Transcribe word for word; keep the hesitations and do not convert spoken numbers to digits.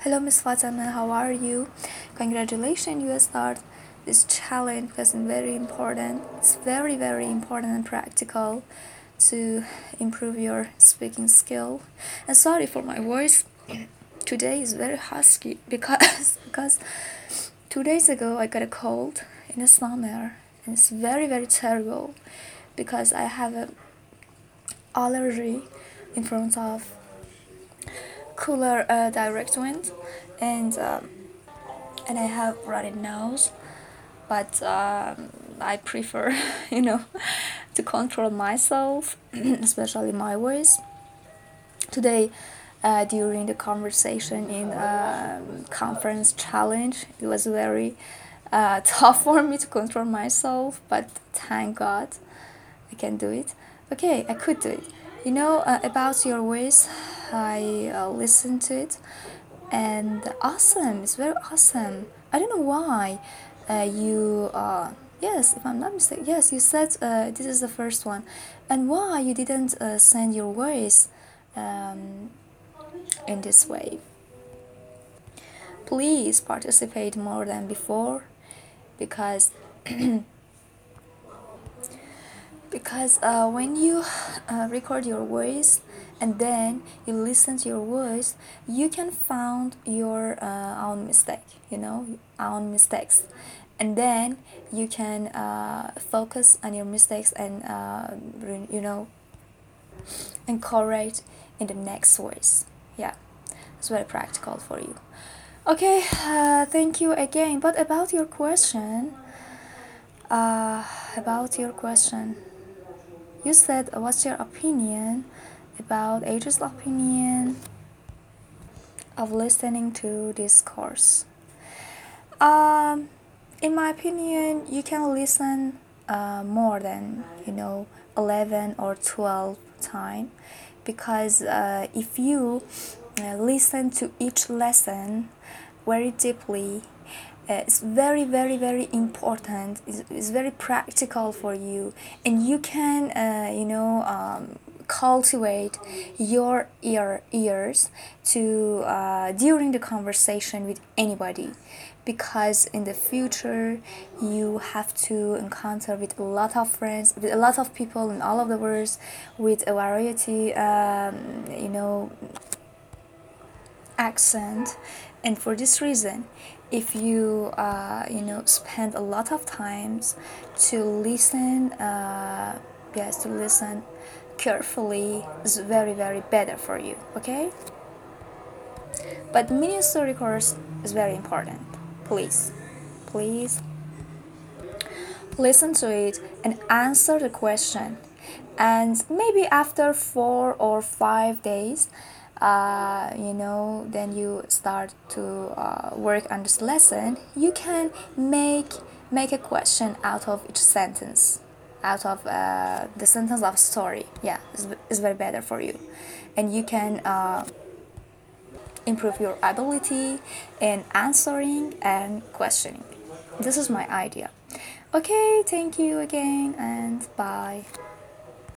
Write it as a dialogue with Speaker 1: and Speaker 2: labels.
Speaker 1: Hello, Miss Fatima. How are you? Congratulations, you start this challenge because it's very important. It's very, very important and practical to improve your speaking skill. And sorry for my voice. Today is very husky because because two days ago I got a cold in the summer, and it's very, very terrible because I have a allergy in front of cooler uh, direct wind, and um, and I have runny nose, but um, I prefer, you know, to control myself, especially my voice. Today, uh, during the conversation in um conference challenge, it was very uh, tough for me to control myself, but thank God I can do it. Okay, I could do it. You know, uh, about your voice, I uh, listened to it, and awesome. It's very awesome. I don't know why uh, you. Uh, yes, if I'm not mistaken, yes, you said uh, this is the first one, and why you didn't uh, send your voice um, in this way? Please participate more than before, because because uh, when you uh, record your voice and then you listen to your voice, you can find your uh, own mistake, you know, own mistakes, and then you can uh, focus on your mistakes and uh, you know, and correct in the next voice. Yeah, it's very practical for you. Okay, uh, thank you again. But about your question, uh, about your question you said, uh, what's your opinion about age's opinion of listening to this course? Um, in my opinion, you can listen uh, more than, you know, eleven or twelve time, because uh, if you uh, listen to each lesson very deeply, uh, it's very, very, very important. It's, it's very practical for you, and you can, uh, you know, um, cultivate your ear ears to uh, during the conversation with anybody, because in the future you have to encounter with a lot of friends, with a lot of people in all of the world, with a variety, um, you know, accent. And for this reason, if you uh, you know, spend a lot of times to listen, uh, yes, to listen carefully, is very, very better for you. Okay, but mini story course is very important. Please, please listen to it and answer the question, and maybe after four or five days, uh, you know, then you start to uh, work on this lesson. You can make make a question out of each sentence, out of uh, the sentence of story. Yeah, it's, it's very better for you, and you can uh, improve your ability in answering and questioning. This is my idea. Okay, thank you again, and bye.